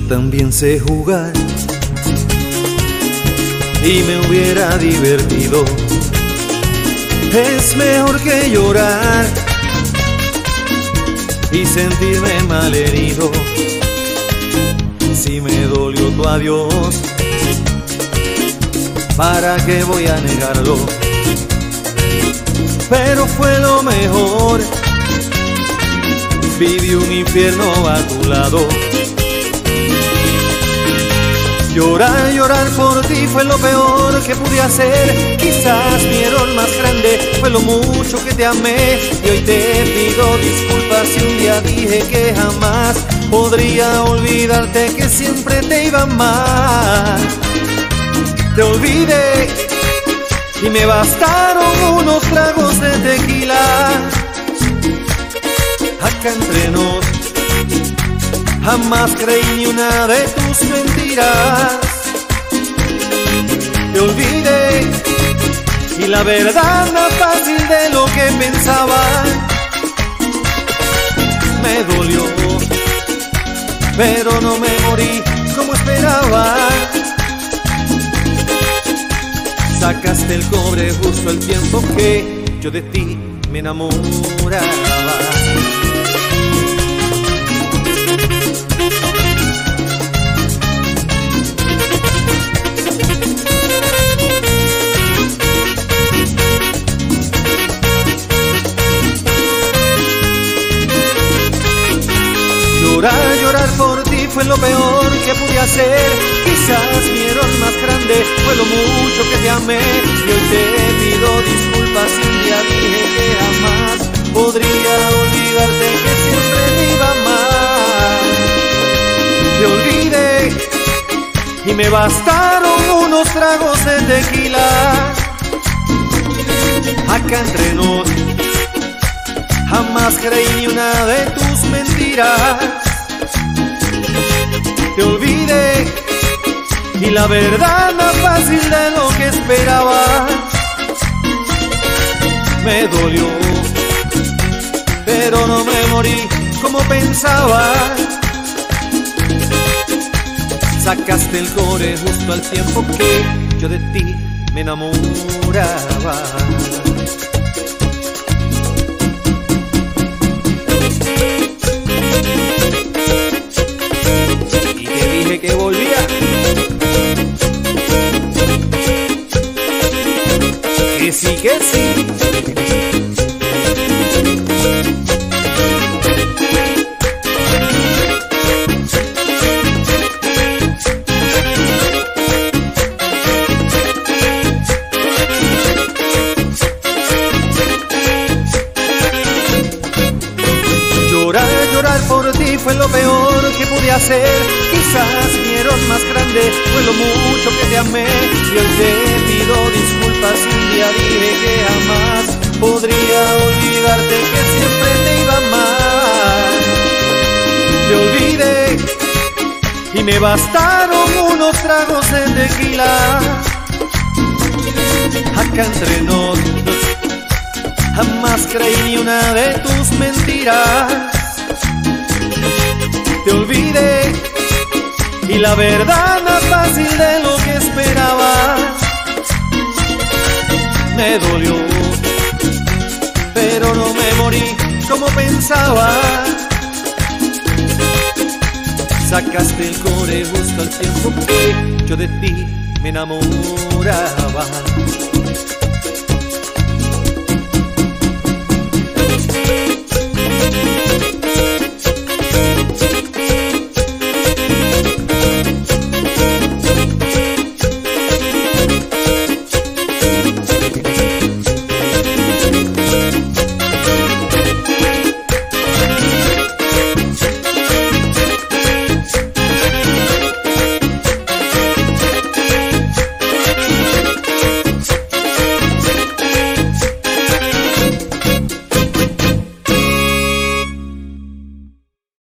también sé jugar y me hubiera divertido. Es mejor que llorar y sentirme malherido. Si me dolió tu adiós, ¿para qué voy a negarlo? Pero fue lo mejor. Viví un infierno a tu lado. Llorar, llorar por ti fue lo peor que pude hacer. Quizás mi error más grande fue lo mucho que te amé. Y hoy te pido disculpas si un día dije que jamás podría olvidarte, que siempre te iba a amar. Te olvidé y me bastaron unos tragos de tequila. Acá entre nos, jamás creí ni una de tus mentiras. Te olvidé y la verdad más fácil de lo que pensaba. Me dolió, pero no me morí como esperaba. Sacaste el cobre justo el tiempo que yo de ti me enamoraba. Llorar, llorar por ti fue lo peor que pude hacer. Quizás mi error más grande fue lo mucho que te amé. Y hoy te pido disculpas si un día dije que jamás podría olvidarte, que siempre te iba a amar. Te olvidé y me bastaron unos tragos de tequila. Acá entre nos, jamás creí ni una de tus mentiras. Te olvidé y la verdad más fácil de lo que esperaba. Me dolió, pero no me morí como pensaba. Sacaste el cobre justo al tiempo que yo de ti me enamoraba. Que volvía, que sí, que sí. Llorar, llorar por ti fue lo peor que pude hacer. Quizás mi error más grande fue lo mucho que te amé. Y hoy te pido disculpas si un día dije que jamás podría olvidarte, que siempre te iba a amar. Te olvidé y me bastaron unos tragos de tequila. Acá entre nos, jamás creí ni una de tus mentiras. Te olvidé y la verdad más fácil de lo que esperaba. Me dolió, pero no me morí como pensaba. Sacaste el cobre justo al tiempo que yo de ti me enamoraba.